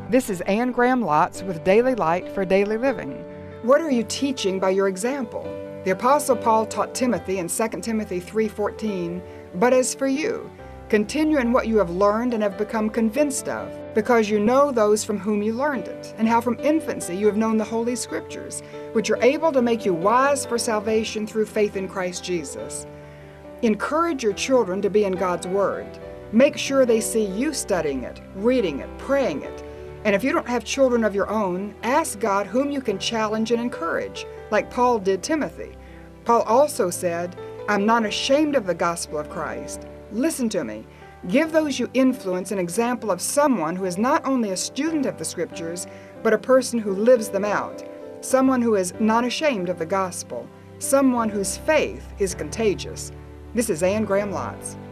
This is Anne Graham Lotz with Daily Light for Daily Living. What are you teaching by your example? The Apostle Paul taught Timothy in 2 Timothy 3:14, "But as for you, continue in what you have learned and have become convinced of, because you know those from whom you learned it, and how from infancy you have known the Holy Scriptures, which are able to make you wise for salvation through faith in Christ Jesus." Encourage your children to be in God's Word. Make sure they see you studying it, reading it, praying it. And if you don't have children of your own, ask God whom you can challenge and encourage, like Paul did Timothy. Paul also said, "I'm not ashamed of the gospel of Christ." Listen to me. Give those you influence an example of someone who is not only a student of the Scriptures, but a person who lives them out. Someone who is not ashamed of the gospel. Someone whose faith is contagious. This is Anne Graham Lotz.